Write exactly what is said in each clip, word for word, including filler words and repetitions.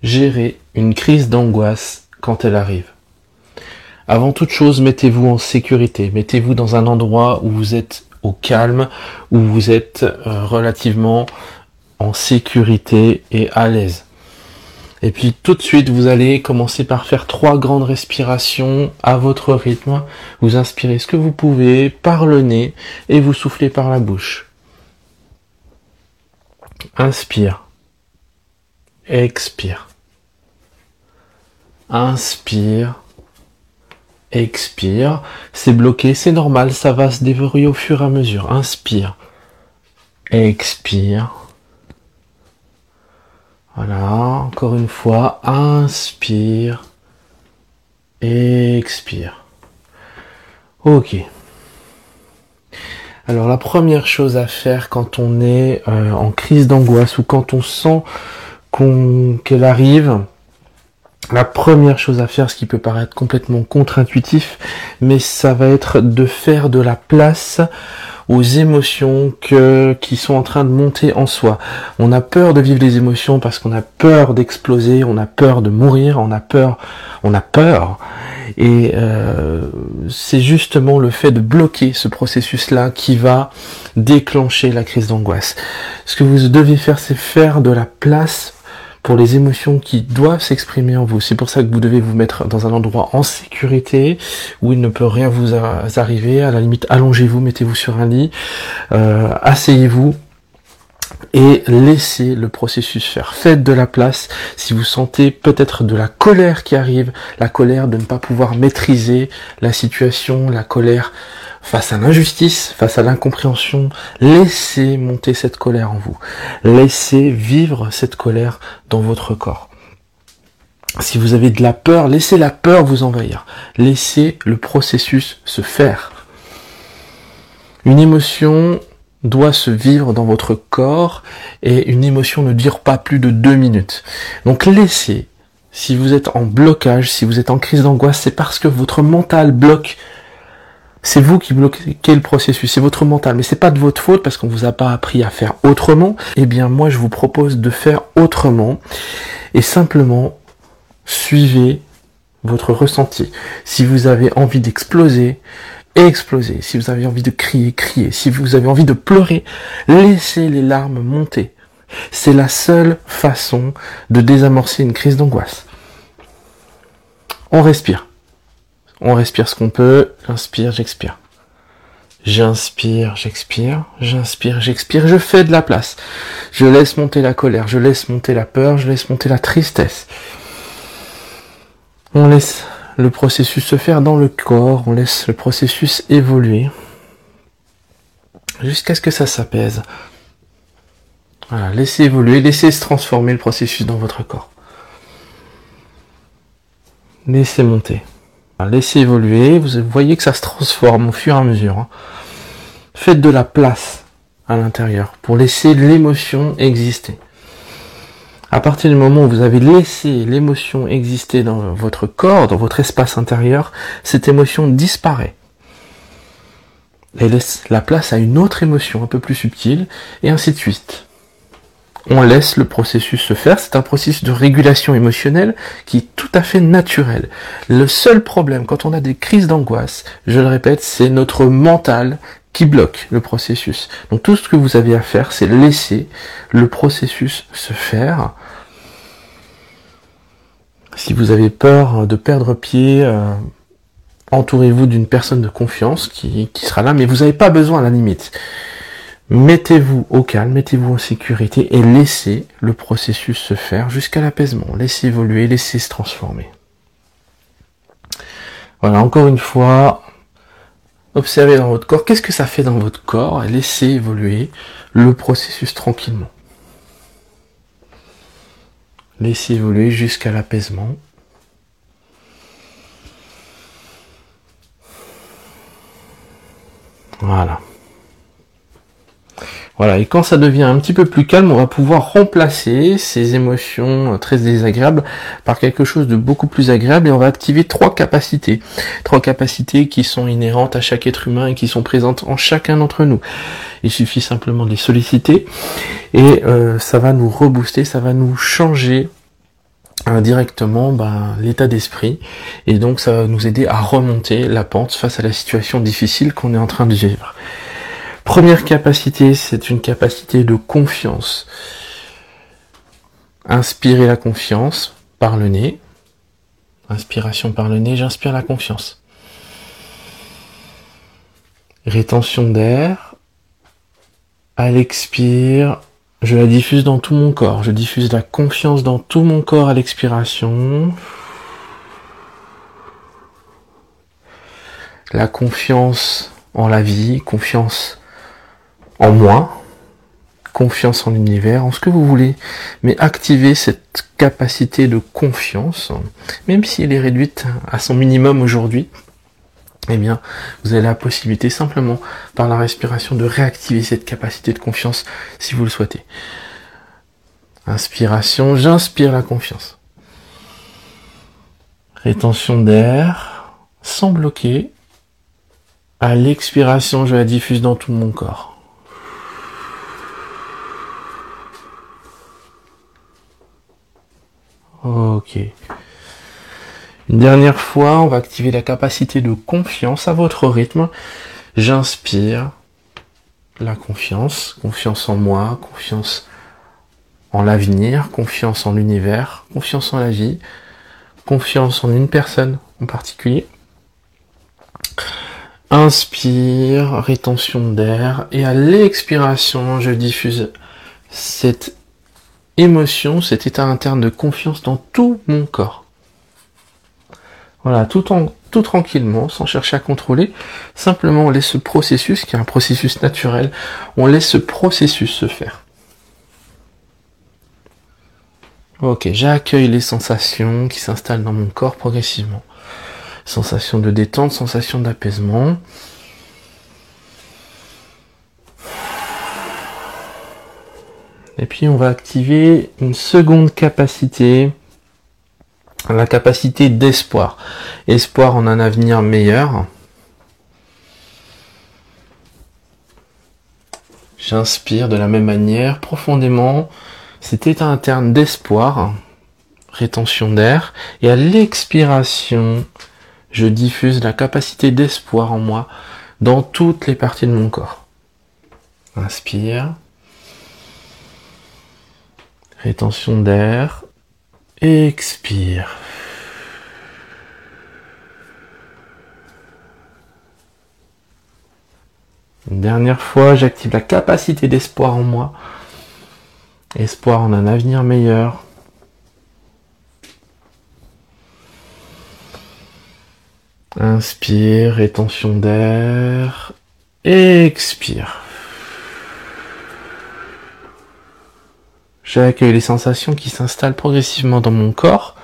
gérer une crise d'angoisse quand elle arrive? Avant toute chose, mettez-vous en sécurité, mettez-vous dans un endroit où vous êtes au calme, où vous êtes euh, relativement en sécurité et à l'aise. Et puis tout de suite, vous allez commencer par faire trois grandes respirations à votre rythme. Vous inspirez ce que vous pouvez par le nez et vous soufflez par la bouche. Inspire. Expire. Inspire. Expire. C'est bloqué, c'est normal, ça va se déverrouiller au fur et à mesure. Inspire. Expire. Voilà, encore une fois, inspire, expire. Ok. Alors la première chose à faire quand on est euh, en crise d'angoisse ou quand on sent qu'on, qu'elle arrive, la première chose à faire, ce qui peut paraître complètement contre-intuitif, mais ça va être de faire de la place aux émotions que, qui sont en train de monter en soi. On a peur de vivre les émotions parce qu'on a peur d'exploser, on a peur de mourir, on a peur, on a peur. Et euh, c'est justement le fait de bloquer ce processus-là qui va déclencher la crise d'angoisse. Ce que vous devez faire, c'est faire de la place pour les émotions qui doivent s'exprimer en vous. C'est pour ça que vous devez vous mettre dans un endroit en sécurité, où il ne peut rien vous arriver. À la limite, allongez-vous, mettez-vous sur un lit, euh, asseyez-vous et laissez le processus faire. Faites de la place. Si vous sentez peut-être de la colère qui arrive, la colère de ne pas pouvoir maîtriser la situation, la colère face à l'injustice, face à l'incompréhension, laissez monter cette colère en vous. Laissez vivre cette colère dans votre corps. Si vous avez de la peur, laissez la peur vous envahir. Laissez le processus se faire. Une émotion doit se vivre dans votre corps et une émotion ne dure pas plus de deux minutes. Donc laissez, si vous êtes en blocage, si vous êtes en crise d'angoisse, c'est parce que votre mental bloque. C'est vous qui bloquez le processus, c'est votre mental, mais c'est pas de votre faute parce qu'on vous a pas appris à faire autrement. Eh bien, moi, je vous propose de faire autrement et simplement suivez votre ressenti. Si vous avez envie d'exploser, explosez. Si vous avez envie de crier, criez. Si vous avez envie de pleurer, laissez les larmes monter. C'est la seule façon de désamorcer une crise d'angoisse. On respire. On respire ce qu'on peut. J'inspire, j'expire. J'inspire, j'expire. J'inspire, j'expire. Je fais de la place. Je laisse monter la colère. Je laisse monter la peur. Je laisse monter la tristesse. On laisse le processus se faire dans le corps. On laisse le processus évoluer. Jusqu'à ce que ça s'apaise. Voilà. Laissez évoluer. Laissez se transformer le processus dans votre corps. Laissez monter. Laissez évoluer, vous voyez que ça se transforme au fur et à mesure. Hein. Faites de la place à l'intérieur pour laisser l'émotion exister. À partir du moment où vous avez laissé l'émotion exister dans votre corps, dans votre espace intérieur, cette émotion disparaît. Elle laisse la place à une autre émotion un peu plus subtile, et ainsi de suite. On laisse le processus se faire, c'est un processus de régulation émotionnelle qui est tout à fait naturel. Le seul problème quand on a des crises d'angoisse, je le répète, c'est notre mental qui bloque le processus. Donc tout ce que vous avez à faire, c'est laisser le processus se faire. Si vous avez peur de perdre pied, euh, entourez-vous d'une personne de confiance qui, qui sera là, mais vous n'avez pas besoin à la limite. Mettez-vous au calme, mettez-vous en sécurité et laissez le processus se faire jusqu'à l'apaisement. Laissez évoluer, laissez se transformer. Voilà, encore une fois, observez dans votre corps. Qu'est-ce que ça fait dans votre corps? Et laissez évoluer le processus tranquillement. Laissez évoluer jusqu'à l'apaisement. Voilà. Voilà, et quand ça devient un petit peu plus calme, on va pouvoir remplacer ces émotions très désagréables par quelque chose de beaucoup plus agréable et on va activer trois capacités. Trois capacités qui sont inhérentes à chaque être humain et qui sont présentes en chacun d'entre nous. Il suffit simplement de les solliciter et euh, ça va nous rebooster, ça va nous changer indirectement ben, l'état d'esprit, et donc ça va nous aider à remonter la pente face à la situation difficile qu'on est en train de vivre. Première capacité, c'est une capacité de confiance. Inspirez la confiance par le nez. Inspiration par le nez, j'inspire la confiance. Rétention d'air. À l'expire, je la diffuse dans tout mon corps. Je diffuse la confiance dans tout mon corps à l'expiration. La confiance en la vie, confiance en moi, confiance en l'univers, en ce que vous voulez. Mais activez cette capacité de confiance, même si elle est réduite à son minimum aujourd'hui. Eh bien, vous avez la possibilité simplement, par la respiration, de réactiver cette capacité de confiance si vous le souhaitez. Inspiration, j'inspire la confiance. Rétention d'air, sans bloquer. À l'expiration, je la diffuse dans tout mon corps. Ok. Une dernière fois, on va activer la capacité de confiance à votre rythme. J'inspire la confiance, confiance en moi, confiance en l'avenir, confiance en l'univers, confiance en la vie, confiance en une personne en particulier. Inspire, rétention d'air, et à l'expiration, je diffuse cette émotion, cet état interne de confiance dans tout mon corps. Voilà, tout, en, tout tranquillement, sans chercher à contrôler. Simplement, on laisse ce processus, qui est un processus naturel, on laisse ce processus se faire. Ok, j'accueille les sensations qui s'installent dans mon corps progressivement. Sensation de détente, sensation d'apaisement. Et puis on va activer une seconde capacité, la capacité d'espoir. Espoir en un avenir meilleur. J'inspire de la même manière profondément cet état interne d'espoir, rétention d'air, et à l'expiration, je diffuse la capacité d'espoir en moi dans toutes les parties de mon corps. Inspire. Rétention d'air. Expire. Une dernière fois, j'active la capacité d'espoir en moi. Espoir en un avenir meilleur. Inspire, rétention d'air. Expire. J'accueille les sensations qui s'installent progressivement dans mon corps.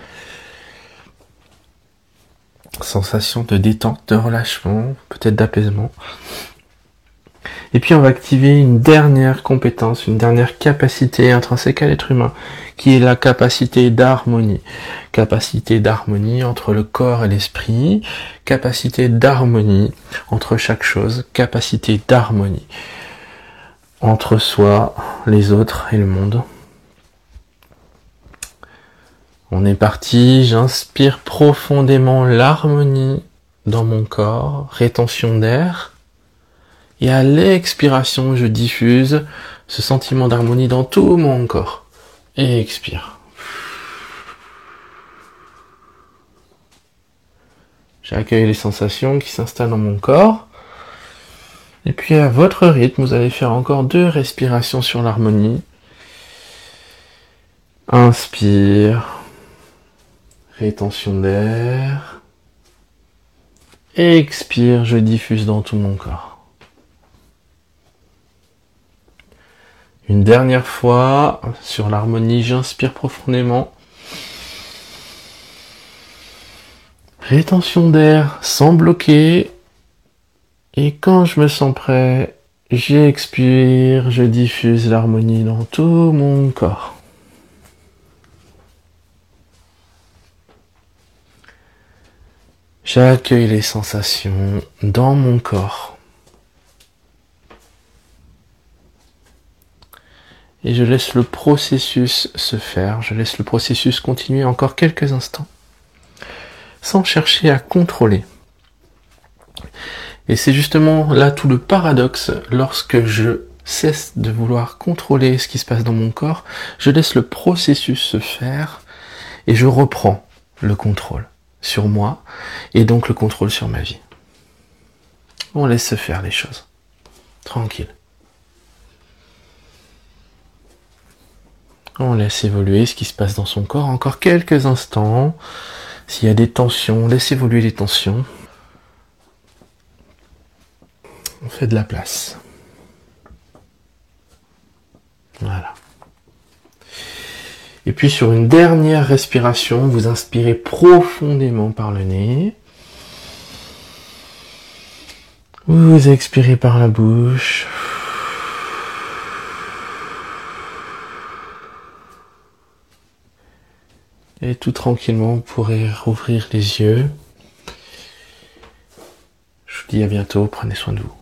Sensation de détente, de relâchement, peut-être d'apaisement. Et puis on va activer une dernière compétence, une dernière capacité intrinsèque à l'être humain, qui est la capacité d'harmonie. Capacité d'harmonie entre le corps et l'esprit, capacité d'harmonie entre chaque chose, capacité d'harmonie entre soi, les autres et le monde. On est parti, j'inspire profondément l'harmonie dans mon corps, rétention d'air. Et à l'expiration, je diffuse ce sentiment d'harmonie dans tout mon corps. Et expire. J'accueille les sensations qui s'installent dans mon corps. Et puis à votre rythme, vous allez faire encore deux respirations sur l'harmonie. Inspire. Rétention d'air. Expire, je diffuse dans tout mon corps. Une dernière fois, sur l'harmonie, j'inspire profondément. Rétention d'air sans bloquer. Et quand je me sens prêt, j'expire, je diffuse l'harmonie dans tout mon corps. J'accueille les sensations dans mon corps. Et je laisse le processus se faire, je laisse le processus continuer encore quelques instants, sans chercher à contrôler. Et c'est justement là tout le paradoxe, lorsque je cesse de vouloir contrôler ce qui se passe dans mon corps, je laisse le processus se faire, et je reprends le contrôle sur moi, et donc le contrôle sur ma vie. On laisse se faire les choses, tranquille. On laisse évoluer ce qui se passe dans son corps encore quelques instants. S'il y a des tensions, on laisse évoluer les tensions. On fait de la place. Voilà. Et puis sur une dernière respiration, vous inspirez profondément par le nez. Vous expirez par la bouche. Et tout tranquillement, vous pourrez rouvrir les yeux. Je vous dis à bientôt, prenez soin de vous.